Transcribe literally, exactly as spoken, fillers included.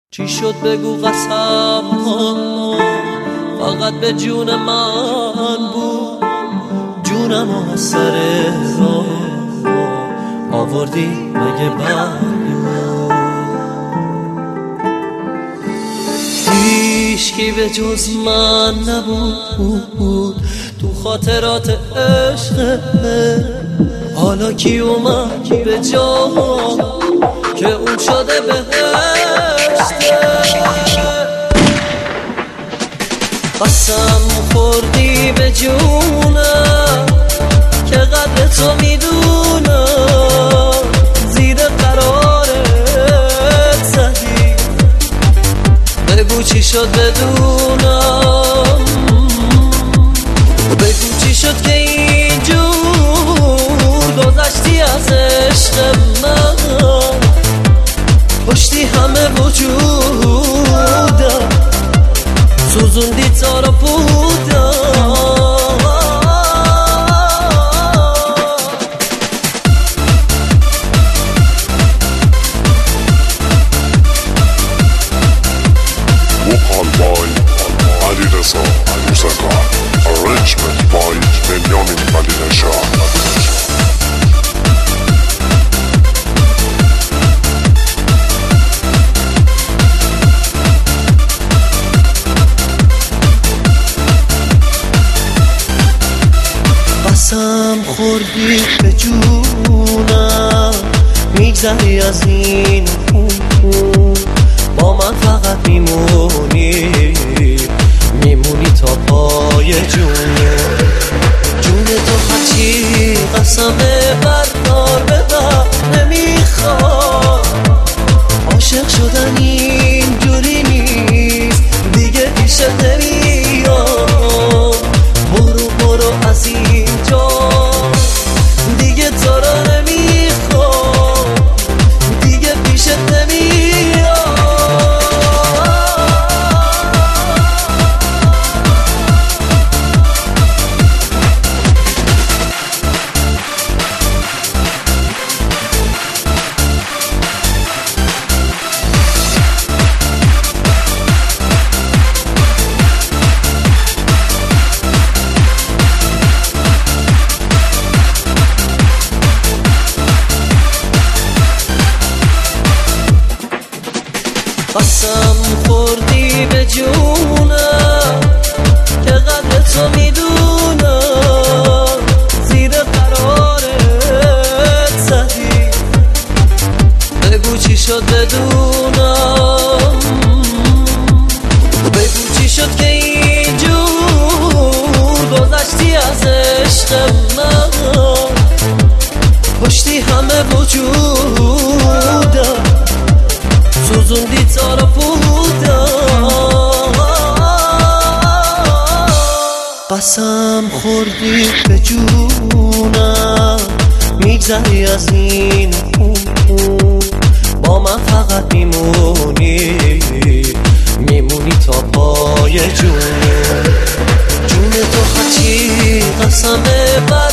چی شد بگو قسم ها فقط به جون من بود، جونم از سر راه آوردی مگه برگ من؟ هیچکی به جز من نبود تو خاطرات عشق، حالا کی اومد به جا که اون شده بهشته؟ قسم خوردی به جونم که قدر تو میدونم، زیر قرارت زدی بگو چی شد بدونم، بگو چی شد که اینجور گذشتی از عشق من، پشتی همه وجودم سوزوندی تارا بودم. Vocal by علیرضا موسیقار، arrangement by بنیامین ملی‌نژاد. قسم خوردی به جونم میگذری از این اون، با من فقط میمونی میمونی تا پای جون جون تو. هرچی قسم بردار ببر نمیخواد، عاشق شدن اینجوری نیست دیگه، پیشت نمیاد، برو برو از اینجا دیگه تو رو نمیخوام، دیگه پیشت نمیاد. قسم خوردی به جونم که قدر تو میدونم، زیر قرارت زدی بگو چی شد بدونم، بگو چی شد که اینجور گذشتی از عشق من، پشتی همه وجودم سوزوندی تارا بودم. قسم خوردی به جونم میگذری از این اون، با من فقط میمونی میمونی تا پای جون جون تو. هرچی قسم بر